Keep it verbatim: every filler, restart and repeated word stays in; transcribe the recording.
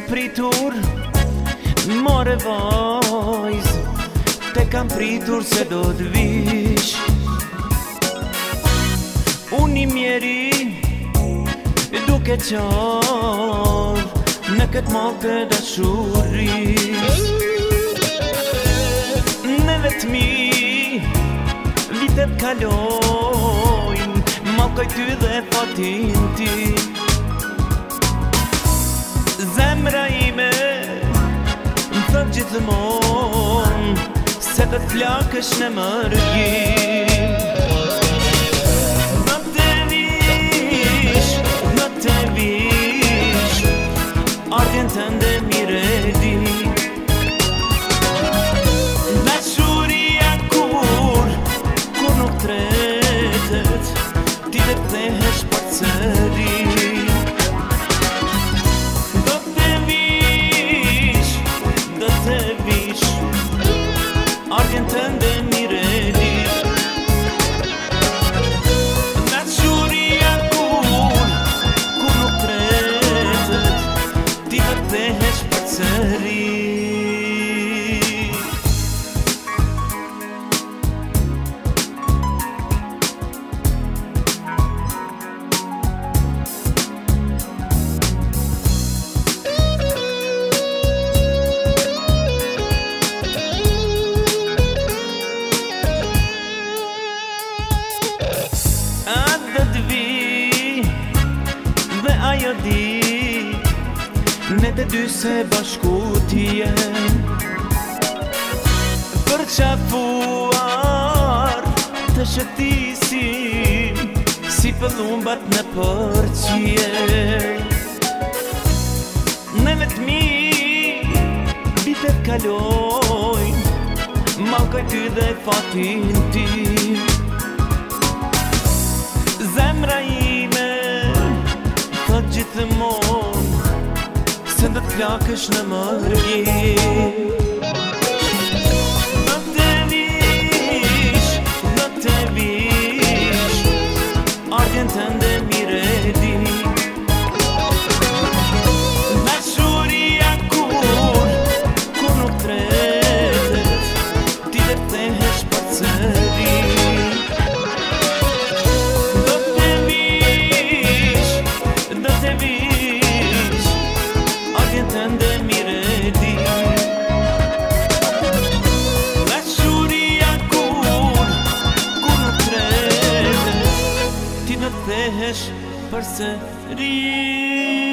pritur, more vajz, te kam pritur se do t'vish. Unë i mjeri duke qar në këtë malë të dashuris. Ne vetëmi vitet kalojnë, malkoj ty dhe fatin ti. Zemra ime më thot gjithmon se të t'plakësh në mërgjim. Në të vish, në të vish, ardhjen tënde mire di. Dashuria kur, kur nuk tretet, ti dhe kthehesh për sëri. Ardhjen tënde mire di. Dashuria kur, kur nuk tretet, ti të kthehesh përsëri. Ajo di, ne të dy se bashku t'jem, për qafuar të shëtisim si pëllumbat në përqie. Ne vetëmi vitet kalojnë, malkoj ty dhe fatin ti. Zemra ime thot gjithmon se do t'plakësh në mërgjim. Do të vish, do të vish, ardhjen tënde mire di. Dashuria kur, kur nuk tretet, ti dhe kthehesh përsëri. Tënde mire di. Dashuria kur, kur nuk tretet, ti do kthehesh përsëri.